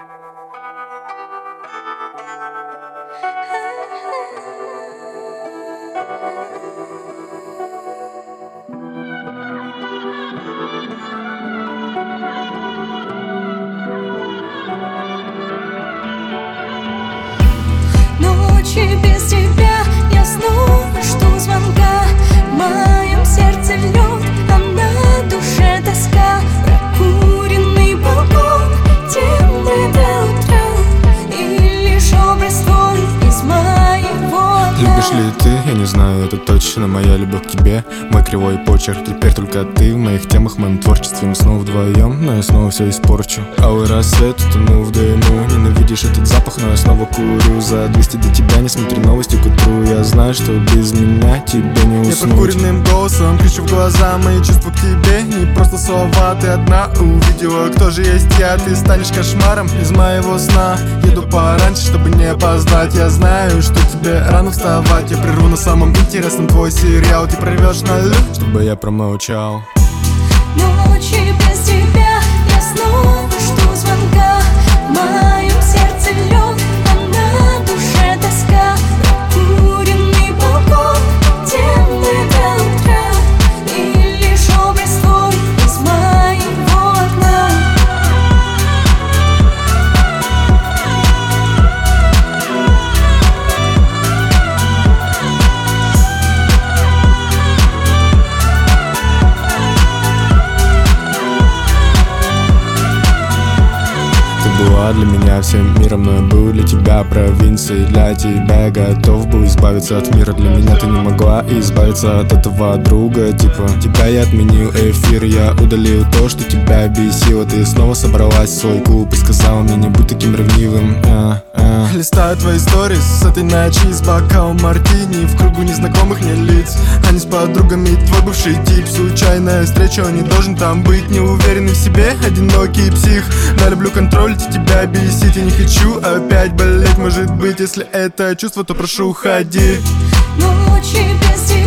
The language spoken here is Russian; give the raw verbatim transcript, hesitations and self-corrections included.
Ночи без тебя я снова жду звонка. В моем сердце лед, а на душе тоска. Прокуренный балкон, темный до утра, и лишь образ твой из моего дня. Любишь ли ты? Я не знаю, это точно моя любовь к тебе. Мой кривой почерк, теперь только ты в моих темах, в моем творчестве. Мы снова вдвоем, но я снова все испорчу. Алый рассвет, утонул в дыму. Ненавидишь этот запах, но я снова курю. За двести до тебя, не смотри новости к утру. Я знаю, что без меня тебе не уснуть. Я подкуренным голосом кричу в глаза мои чувства к тебе. Не просто слова, ты одна увидела, кто же есть я. Ты станешь кошмаром из моего сна. Еду пораньше, чтобы не опоздать. Я знаю, что тебе рано вставать. Я прерву на самом интересном твой сериал. Ты прорвешь на лед, чтобы я промолчал. Ночи без тебя я снова жду звонка. В моем сердце лед, а на душе тоска. Прокуренный балкон, темный до утра, и лишь образ твой из моего окна. Была для меня всем миром, но я был для тебя провинцией. Для тебя я готов был избавиться от мира. Для меня ты не могла избавиться от этого друга. Типа, тебя я отменил эфир, я удалил то, что тебя бесило. Ты снова собралась в свой клуб и сказала мне, не будь таким ревнивым. а, а. Листаю твои сторис с этой ночи, с бокалом мартини, в кругу незнакомых мне лиц. Они с подругами, твой бывший тип. Случайная встреча, он не должен там быть. Неуверенный в себе, одинокий псих. Да, люблю контроль, тебя бесить. Я не хочу опять болеть, может быть. Если это чувство, то прошу, уходи. Ночи без тебя